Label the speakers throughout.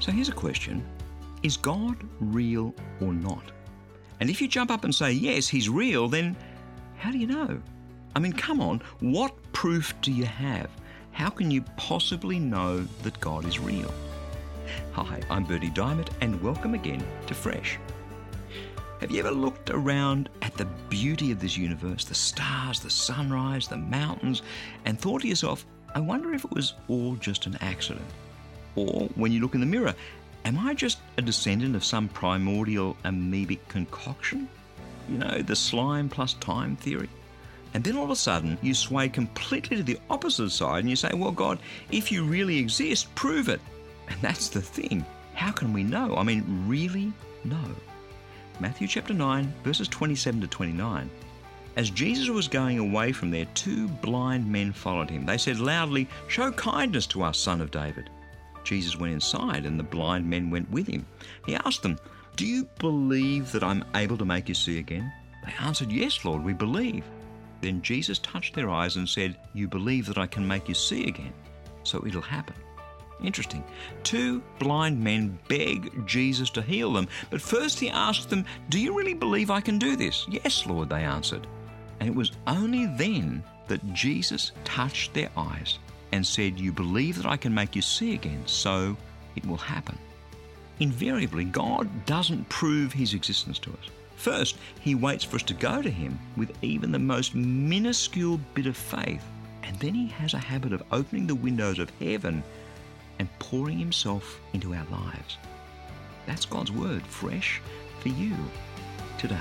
Speaker 1: So here's a question. Is God real or not? And if you jump up and say, yes, he's real, then how do you know? I mean, come on, what proof do you have? How can you possibly know that God is real? Hi, I'm Bertie Diamond, and welcome again to Fresh. Have you ever looked around at the beauty of this universe, the stars, the sunrise, the mountains, and thought to yourself, I wonder if it was all just an accident? Or when you look in the mirror, am I just a descendant of some primordial amoebic concoction? You know, the slime plus time theory? And then all of a sudden, you sway completely to the opposite side and you say, well, God, if you really exist, prove it. And that's the thing. How can we know? I mean, really know? Matthew chapter 9, verses 27 to 29. As Jesus was going away from there, two blind men followed him. They said loudly, show kindness to us, Son of David. Jesus went inside and the blind men went with him. He asked them, do you believe that I'm able to make you see again? They answered, yes, Lord, we believe. Then Jesus touched their eyes and said, you believe that I can make you see again, so it'll happen. Interesting. Two blind men beg Jesus to heal them, but first he asked them, do you really believe I can do this? Yes, Lord, they answered. And it was only then that Jesus touched their eyes and said, you believe that I can make you see again, so it will happen. Invariably, God doesn't prove his existence to us. First, he waits for us to go to him with even the most minuscule bit of faith, and then he has a habit of opening the windows of heaven and pouring himself into our lives. That's God's word, fresh for you today.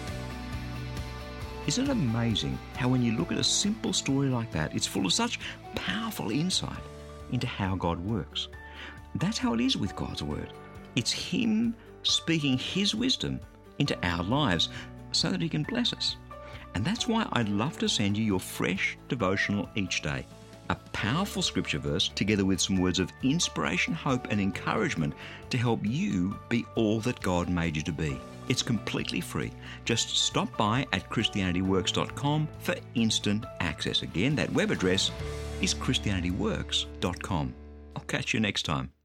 Speaker 1: Isn't it amazing how when you look at a simple story like that, it's full of such powerful insight into how God works? That's how it is with God's word. It's him speaking his wisdom into our lives so that he can bless us. And that's why I'd love to send you your fresh devotional each day. A powerful scripture verse together with some words of inspiration, hope and encouragement to help you be all that God made you to be. It's completely free. Just stop by at christianityworks.com for instant access. Again, that web address is christianityworks.com. I'll catch you next time.